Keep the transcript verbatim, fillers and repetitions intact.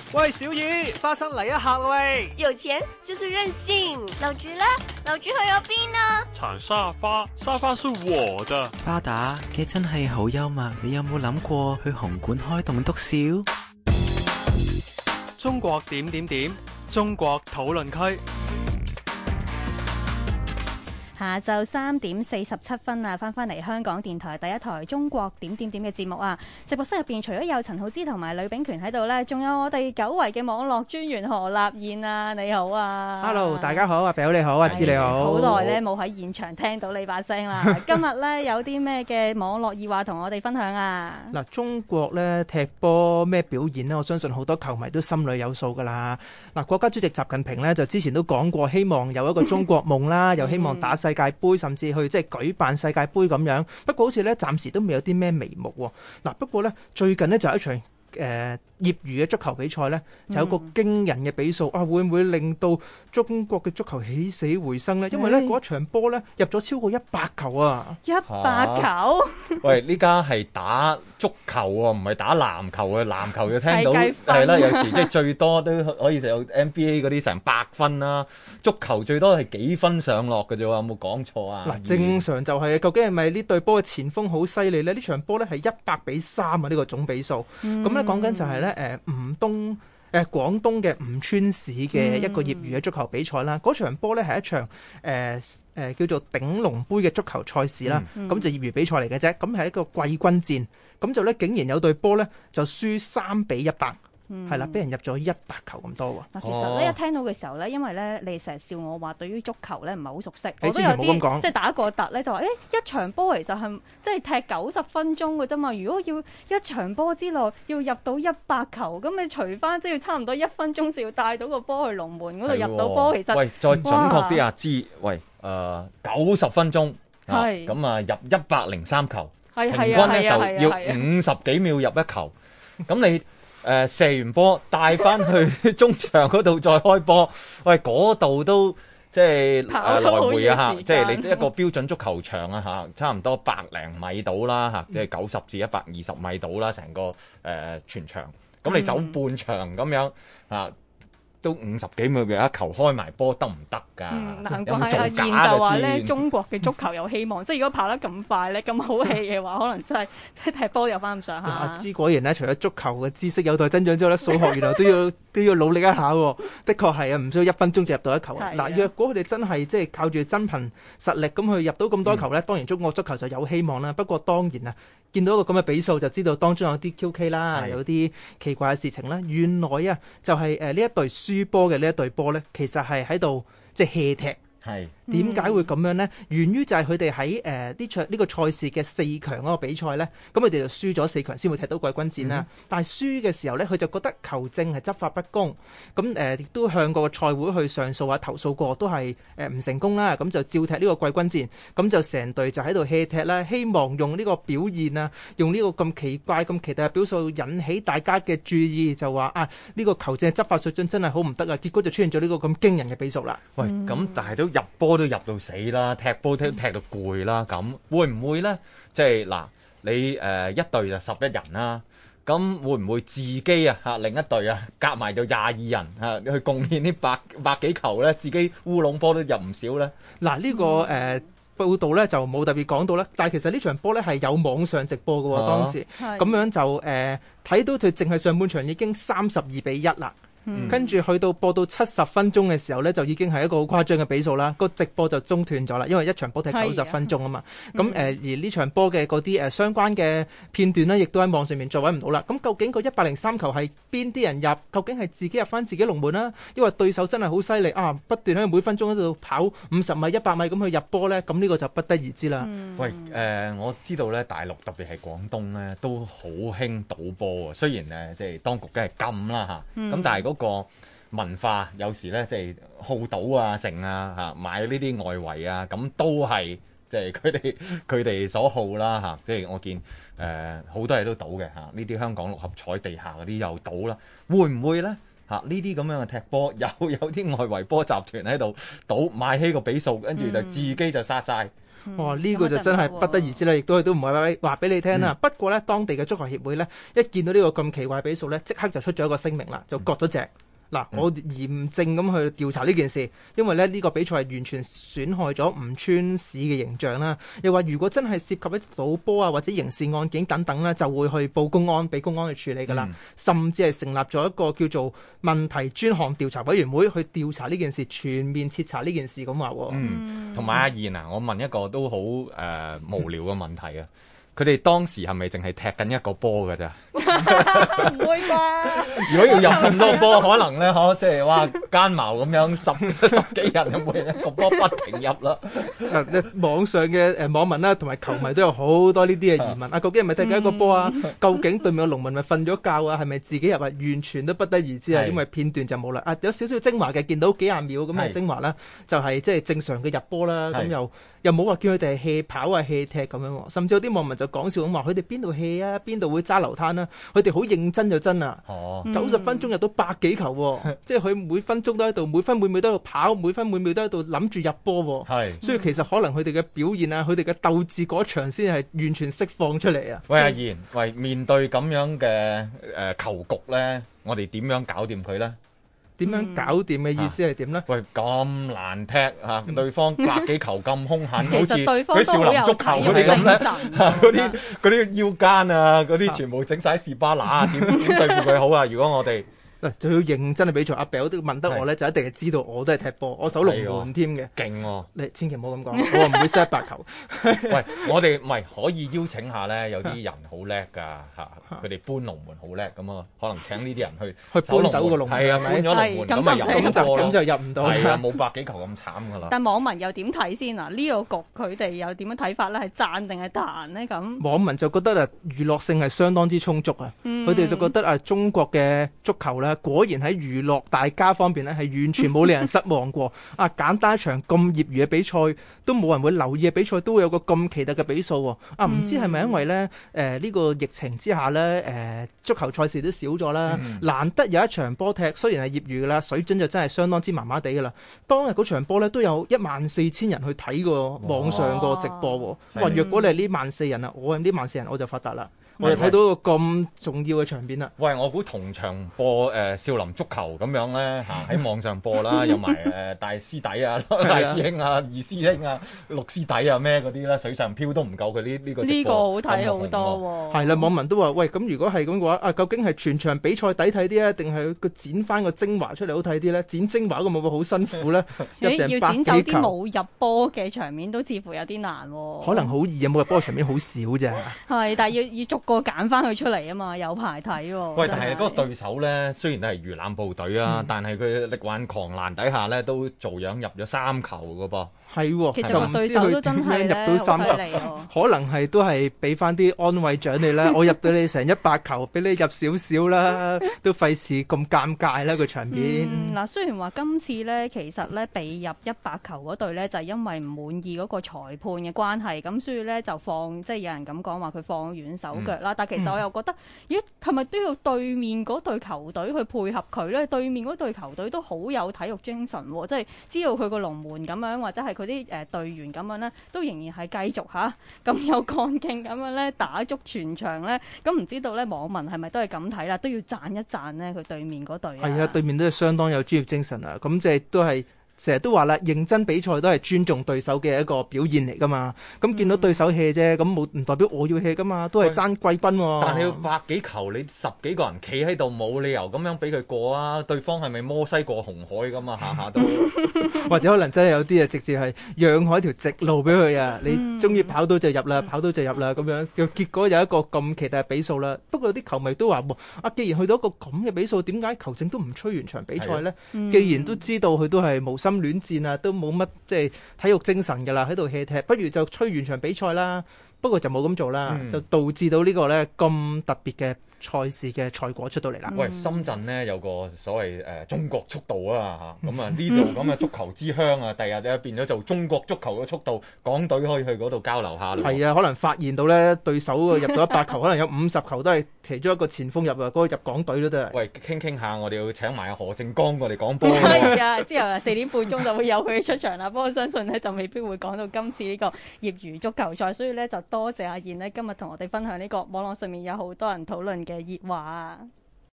喂，小雨，花生嚟一下喂！ 有錢就是任性。老朱呢？老朱去咗邊啊？ 鏟沙發，沙發是我的。 巴打，你真係好幽默，你有冇諗過去紅館開棟篤笑？ 中國點點點，中國討論區。 下晝三點四十七分啊，翻返嚟香港電台第一台中國點點點嘅節目啊！直播室入邊除咗有陳浩之同埋呂秉權喺度呢，仲有我哋久違嘅網絡專員何立燕啊！你好啊 ，Hello， 大家好，阿表你好，阿芝你好。 好耐呢冇喺現場聽到你把聲啦。今日呢，有啲咩嘅網絡熱話同我哋分享啊？ 嗱，中國呢踢波咩表現呢？我相信好多球迷都心裏有數噶啦。嗱，國家主席習近平呢，就之前都講過，希望有一個中國夢啦，又希望打世界盃，甚至去即係舉辦世界盃咁樣。不過好似咧，暫時都未有啲咩眉目喎。嗱，不過咧，最近呢，就有一場誒、呃、業餘嘅足球比賽咧，就有一個驚人嘅比數、嗯、啊！會唔會令到中國嘅足球起死回生呢？因為咧嗰場波咧入咗超過一百球啊！ 一百球？啊、 喂，呢家係打足球喎，唔係打籃球嘅。籃球就聽到係啦，有時即係最多都可以有 N B A 嗰啲成百分啦。足球最多係幾分上落嘅啫喎，有冇講錯啊？ 嗱，正常就係、是，究竟係咪呢隊波嘅前鋒好犀利呢？呢場波咧係一百比三啊！呢、這個總比數。咁咧講緊就係咧誒吳東誒廣東嘅吳川市嘅一個業餘嘅足球比賽啦。嗰、嗯、場波咧係一場誒誒、呃呃、叫做鼎龍杯嘅足球賽事啦。咁、嗯、就業餘比賽嚟嘅啫。咁係一個季軍戰。咁就咧竟然有隊波咧就輸三比一百。係啦，俾人入咗一百球咁多喎。 嗱，其實咧一聽到嘅時候咧，因為咧你成日笑我話對於足球咧唔係好熟悉， 我都有啲即係打過突咧就話，誒一場波其實係即係踢九十分鐘嘅啫嘛。如果要一場波之內要入到一百球，咁你除翻即係要差唔多一分鐘先要帶到個波去龍門嗰度入到波。其實喂，再準確啲啊，知喂誒九十分鐘，係咁啊入一百零三球，平均咧就要五十幾秒入一球，咁你。誒、呃、射完波帶翻去中場嗰度再開波，喂嗰度都即係誒、呃、來回啊嚇，即係你一個標準足球場啊嚇，差唔多百零米到啦嚇，即係九十至一百二十米到啦，成個誒、呃、全場，咁你走半場咁樣啊。都五十幾秒嘅一球開埋波得唔得㗎？ 難怪阿燕就話咧，中國嘅足球有希望。即係如果跑得咁快咧，咁好氣嘅話，可能真係即係踢波有翻咁上下。 阿芝果然咧，除咗足球嘅知識有待增長之後咧，數學原來都要都要努力一下喎。的確係啊，唔需要一分鐘就入到一球啊。嗱，若果佢哋真係即係靠住真憑實力咁去入到咁多球咧，嗯、當然中國足球就有希望啦。不過當然啊，見到一個咁嘅比數就知道當中有啲 Q K 啦，有啲奇怪嘅事情啦。原來啊，就係誒呢一隊輸波嘅呢一隊波咧，其實係喺度即係 hea 踢。係點解會咁樣呢？源於就係佢哋喺誒呢場呢個賽事嘅四強嗰個比賽呢，咁佢哋就輸咗四強先會踢到季軍戰啦。嗯、但係輸嘅時候呢，佢就覺得球證係執法不公，咁誒亦都向個賽會去上訴啊投訴過，都係誒唔成功啦。咁就照踢呢個季軍戰，咁就成隊就喺度 hea 踢啦，希望用呢個表現啊，用呢個咁奇怪咁奇特嘅表數引起大家嘅注意，就話啊呢、呢個球證執法水準真係好唔得啊！結果就出現咗呢個咁驚人嘅比數啦。 喂，咁但係都入波都入到死啦，踢波踢踢到攰啦，咁會唔會呢？即係嗱，你誒、呃、一隊就十一人啦，咁會唔會自己啊嚇另一隊啊夾埋就廿二人啊去貢獻呢百百幾球呢？自己烏龍波都入唔少呢？ 嗱、這個，呢個誒報道呢就冇特別講到啦，但係其實呢場波呢係有網上直播嘅喎，啊、當時咁樣就誒睇、呃、到佢淨係上半場已經三十二比一啦。嗯、跟住去到播到七十分鐘嘅時候呢，就已經係一個好誇張嘅比數啦。個直播就中斷咗啦，因為一場波踢九十分鐘啊嘛。咁誒、嗯呃、而呢場波嘅嗰啲誒相關嘅片段呢，亦都喺網上面再揾唔到啦。咁究竟個一百零三球係邊啲人入？究竟係自己入翻自己龍門啦，因為對手真係好犀利啊！不斷喺每分鐘喺度跑五十米、一百米咁去入波呢。咁呢個就不得而知啦。 嗯、喂，誒、呃、我知道呢，大陸特別係廣東呢，都好興賭波啊。雖然誒即係當局梗係禁啦嚇，咁、嗯、但係嗰、那個文化有時咧，即係好賭啊、成啊嚇，買呢啲外圍啊，咁都係即係佢哋佢哋所好啦嚇。即係我見誒好、呃、多嘢都賭嘅嚇，呢啲香港六合彩地下嗰啲又賭啦，會唔會咧嚇？呢啲咁樣嘅踢波，又有啲外圍波集團喺度賭買起個比數，跟住就自己就殺晒。 嗯、 哇！呢、呢個就真係不得而知啦，亦都都唔係話俾你聽啦。嗯、不過咧，當地嘅足球協會咧，一見到呢個咁奇怪比數咧，即刻就出咗一個聲明啦，就割咗隻。嗱，我嚴正咁去調查呢件事，因為咧呢、呢個比賽係完全損害咗吳川市嘅形象啦。又話如果真係涉及一啲賭波啊或者刑事案件等等咧，就會去報公安，俾公安去處理噶啦。嗯、甚至係成立咗一個叫做問題專項調查委員會去調查呢件事，全面徹查呢件事咁話。 嗯，同埋阿燕啊，我問一個都好誒、呃、無聊嘅問題啊。佢哋當時係咪淨係踢緊一個波㗎咋？ 唔會啩？ 如果要入咁多波，可能咧，嗬，即係哇奸茅咁樣，十十幾人咁每人一個波不停入啦。 誒，網上嘅誒網民啦，同埋球迷都有好多呢啲嘅疑問。啊，究竟係咪踢緊一個波啊？究竟對面嘅農民咪瞓咗覺啊？係咪自己入啊？完全都不得而知啊！因為片段就冇啦。啊，有少少精華嘅，見到幾廿秒咁嘅精華啦，就係即係正常嘅入波啦。咁又又冇話叫佢哋係 hea 跑啊 hea 踢咁樣。甚至有啲網民就講笑咁話，佢哋邊度 hea 啊？邊度會揸流灘啊？佢哋好認真就真啊！九十、哦、分鐘入到百幾球、哦，嗯、即係佢每分鐘都喺度，每分每秒都喺度跑，每分每秒都喺度諗住入波、哦。係是，所以其實可能佢哋嘅表現啊，佢哋嘅鬥志嗰場先係完全釋放出嚟啊！ 喂，阿賢，喂，面對咁樣嘅誒、呃、球局咧，我哋點樣搞掂佢咧？ 點樣搞掂嘅意思係點咧？ 喂，咁難踢啊！對方百幾球咁兇狠，好似對方啲少林足球嗰啲咁咧，嗰啲嗰啲腰間啊，嗰啲全部整晒士巴拿啊，點點對付佢好啊？如果我哋就要認真嘅比賽，阿表都問得我咧，就一定係知道我都係踢波，我守龍門添嘅， 勁喎！ 你千祈唔好咁講，我唔會 set 白球。 喂，我哋唔係可以邀請下咧，有啲人好叻㗎嚇，佢哋搬龍門好叻咁啊，可能請呢啲人去去搬走個龍門， 係啊，搬咗龍門咁咪入唔到波咯， 咁就入唔到， 係啊，冇百幾球咁慘㗎啦。 但網民又點睇先啊？呢個局佢哋又點樣睇法咧？係讚定係彈呢？咁網民就覺得啊，娛樂性係相當之充足啊，佢哋就覺得啊，中國嘅足球咧，果然喺娛樂大家方面咧，係完全冇令人失望過。啊，簡單一場咁業餘嘅比賽，都冇人會留意嘅比賽，都會有個咁奇特嘅比數喎。啊，唔知係咪因為咧，誒、呃、呢、呢個疫情之下咧，誒、呃、足球賽事都少咗啦，嗯、難得有一場波踢，雖然係業餘噶啦，水準就真係相當之麻麻地噶啦。當日嗰場波咧，都有一萬四千人去睇個網上個直播喎。哇！若果你係呢萬四人啊，我係呢萬四人，我就發達啦。我哋睇到一個咁重要嘅場面啦。 喂，我估同場播誒、呃、少林足球咁樣咧嚇，喺網上播啦，有埋誒、呃、大師弟啊、大師兄啊、二師兄啊、六師弟啊咩嗰啲啦，水上漂都唔夠佢呢呢個。呢個好睇好多喎。係啦，網民都話：喂，咁如果係咁嘅話，啊，究竟係全場比賽抵睇啲啊，定係佢剪翻個精華出嚟好睇啲咧？剪精華咁會唔會好辛苦咧？ 要剪走啲冇入波嘅場面都似乎有啲難喎。 可能好易啊，冇入波嘅場面好少啫。 係，但係要要逐個揀翻佢出嚟啊嘛，有排睇喎。 喂，但係嗰個對手咧，雖然都係魚腩部隊啊，嗯、但係佢力挽狂瀾底下咧，都做樣入咗三球㗎噃。 係喎， 其實個對手都真係咧， 入到三球，可能係都係俾翻啲安慰獎你啦。我入到你成一百球，俾你入少少啦，都費事咁尷尬啦個場面。 嗱、嗯，雖然話今次咧，其實咧被入一百球嗰隊咧，就係、因為唔滿意嗰個裁判嘅關係，咁所以咧就放，即係有人咁講話佢放軟手腳啦。嗯、但係其實我又覺得，咦，係咪都要對面嗰隊球隊去配合佢咧？對面嗰隊球隊都好有體育精神喎，即係知道佢個龍門咁樣，或者係佢啲誒隊員咁樣咧，都仍然係繼續嚇咁有幹勁咁樣咧打足全場咧。咁唔知道咧網民係咪都係咁睇啦？都要讚一讚咧佢對面嗰隊啊。 係啊，對面都係相當有專業精神啊！咁即係都係。成日都話啦，認真比賽都係尊重對手嘅一個表現嚟噶嘛。咁見到對手 hea 啫，咁冇唔代表我要 hea 噶嘛，都係爭季軍喎。 但係要百幾球，你十幾個人企喺度，冇理由咁樣俾佢過啊！對方係咪摩西過紅海咁啊？下下都或者可能真係有啲啊，直接係讓開條直路俾佢啊！你中意跑到就入啦，跑到就入啦咁樣。就結果有一個咁奇特嘅比數啦。不過有啲球迷都話：啊，既然去到一個咁嘅比數，點解球證都唔吹完場比賽呢？嗯、既然都知道佢都係無心戀戰啊，都冇乜即係體育精神噶啦，喺度 hea 踢，不如就吹完場比賽啦。不過就冇咁做啦，嗯、就導致到呢個呢咁特別嘅賽事嘅賽果出到嚟啦。 喂，深圳呢有個所謂誒、呃、中國速度啊嚇，咁啊呢度咁嘅足球之鄉啊，第日咧變咗做中國足球嘅速度，港隊可以去嗰度交流下。 係啊，可能發現到咧對手入到一百球，可能有五十球都係其中一個前鋒入啊，嗰、那個入港隊都得。 喂，傾傾下，我哋要請埋阿何正剛過嚟講波。 係啊，之後啊四點半鐘就會有佢出場啦。不過我相信呢，就未必會講到今次呢個業餘足球賽，所以咧就多謝阿燕呢今日同我哋分享呢個網絡上面有好多人討論嘅熱話。